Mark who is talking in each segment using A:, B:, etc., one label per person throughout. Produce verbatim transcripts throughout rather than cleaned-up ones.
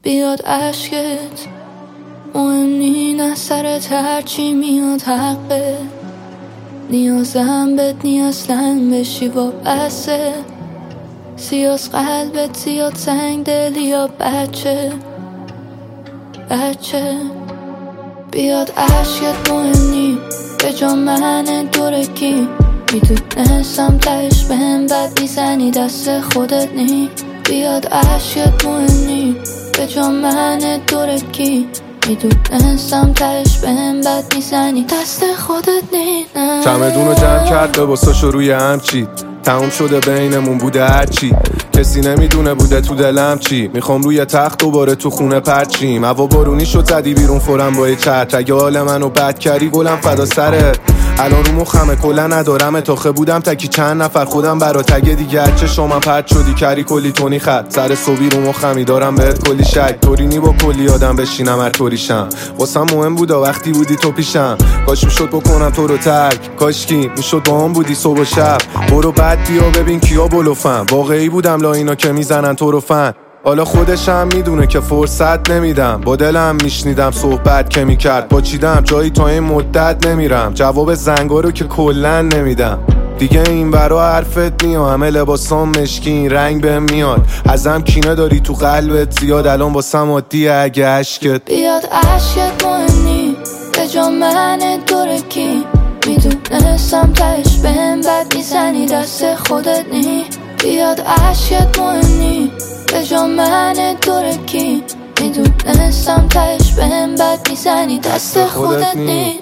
A: بیاد عشقت مهم نی، نه سرت هرچی میاد حقه. نیازم بهت نی اصلا بشی وابسته. سیاس قلبت زیاد سنگ دلی یا بچه بچه. بیاد عشقت مهم نی، به جا من دوره کی. میدونستم تهش بهم بد میزنی، دست خودت نی. بیاد عشقت مهم نی، به جا من دوره کی. میدونستم تهش بهم بد میزنی، دست خودت نی.
B: چمدونو جمع کرد به بساشو روی هم چید. تموم شده بینمون بوده هرچی، کسی نمیدونه بوده تو دلم چی. میخوام روی تخت دوباره تو خونه پرچیم. هوا بارونی شد زدی بیرون فورم با یه چتر. اگه حال منو بد کردی گلم فدا سرت. الان رو مخمه کلا ندارم تاخه بودم تکی چند نفر خودم برا تگه دیگه. هرچه شما پرد شدی کری کلی تونی خط. سر صبی رو مخمی دارم بهت کلی شک. طورینی با کلی آدم بشینم هر طوریشم. واسم مهم بودا وقتی بودی تو پیشم. کاش میشد بکنم تو رو ترک، کاشکی میشد با هم بودی صبح و شب. برو بعد بیا ببین کیا بلوفن. واقعی بودم لا اینا که میزنن تو رو فن. حالا خودشم میدونه که فرصت نمیدم. با دلم میشنیدم صحبت که میکرد. با چیدم جایی تا این مدت نمیرم. جواب زنگا رو که کلن نمیدم. دیگه این برا حرفت نیا. همه لباسام مشکین رنگ بهم میاد. ازم کینه داری تو قلبت زیاد. الان واسم عادیه اگه عشقت
A: بیاد عشقت مهم نی، به جا من دوره کی. میدونستم تهش بهم بد میزنی، دست خودت نی. بیاد عشقت مهم نی، به جا من دوره کی. میدونستم تهش بهم بد میزنی، دست خودت نی.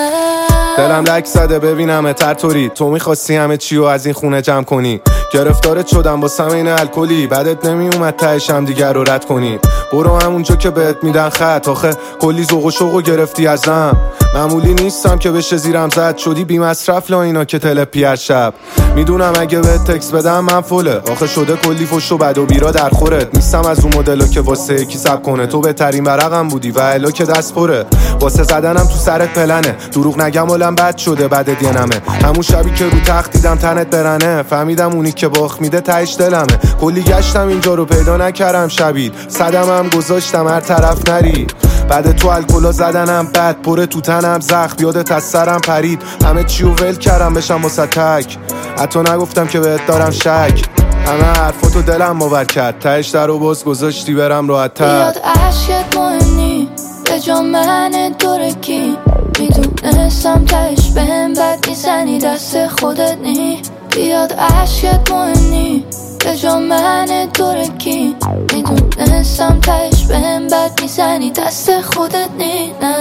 B: دلم لک زده ببینم تر طوری. تو میخواستی همه چی رو از این خونه جمع کنی. گرفتارت شدم با سمین الکلی. بعدت نمیومد تهشم دیگر رو رد کنی. برو همونجا که بهت میدن خط. آخه کلی ذوق و شوق گرفتی ازم. معمولی نیستم که بشه زیرم زد. شدی بی مصرف لا اینا که تلپی هر شب. میدونم اگه بهت تکس بدم من فوله. آخه شده کلی فش و بد و بیرا در خورت. نیستم از اون مدلا که واسه یکی سب کنه. تو بهترین ورقم بودی و الا که دست پره. واسه زدنم تو سرت پلنه. دروغ نگم حالم بد شده بعد دینمه. همون شبی که رو تخت دیدم تنت برنه. فهمیدم اونی که باخت میده تهش دلمه. کلی گشتم اینجا رو پیدا نکردم شبید. صدم هم گذاشتم هر طرف نری. بعد تو الکلا زدنم بد پره تو تنم زخم. یادت از سرم پرید. همه چیو ول کردم بشم واسه تک. حتی نگفتم که بهت دارم شک. همه حرفاتو دلم باور کرد. تهش در و باز گذاشتی برم راحت تر.
A: بیاد عشقت مهم نی، به جا من دوره کی. میدونستم تهش بهم بد میزنی، دست خودت نی. بیاد عشقت مهم نی، به جا من دوره کی. میدونستم تهش بهم بد میزنی، دست خودت نی.